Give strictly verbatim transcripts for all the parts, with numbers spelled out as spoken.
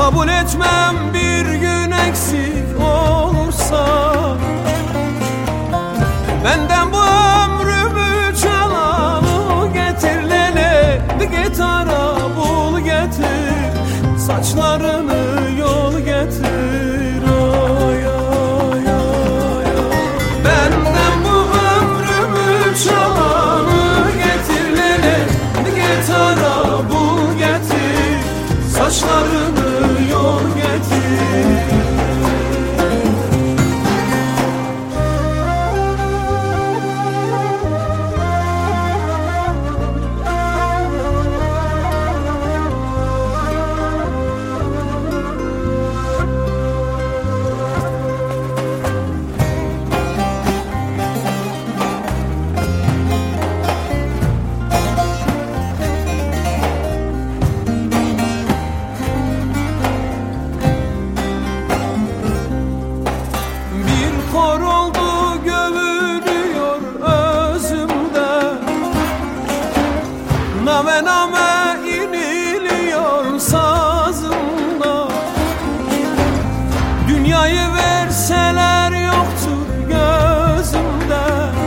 Kabul etmem bir gün eksik olursa. Benden bu ömrümü çalanı getir lele, gitara bul getir, saçlarını yol getir. Ay, ay, ay, ay. Benden bu ömrümü çalanı getir lele, gitara bul getir, saçlarını yol getir. Kor oldu gövülüyor özümde, name name iniliyor sazımda. Dünyayı verseler yoktur gözümde,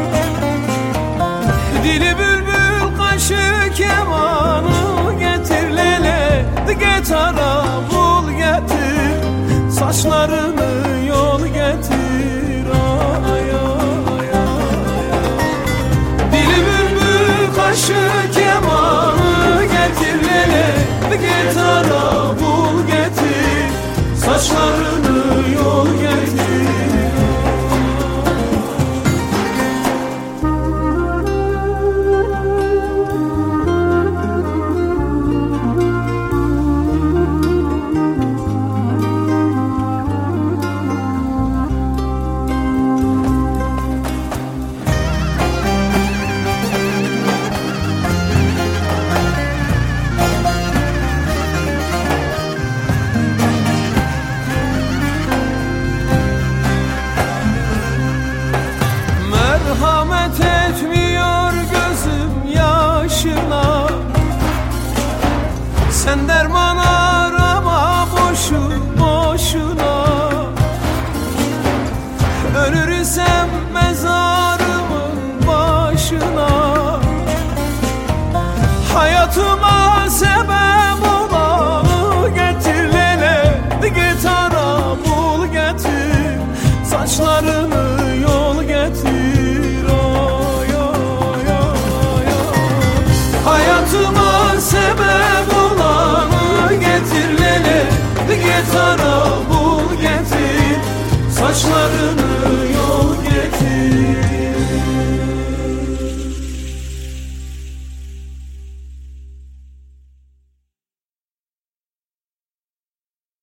dili bülbül kaşı kemanı getir lele, gitara bul getir, saçlarını yol getir. Kaşı kemanı getir lele, gitara bul getir, saçlarını yol getir. Merhamet etmiyor gözüm yaşına, sen derman arama boşu boşuna. Ölür isem mezarımın başına, hayatıma sebep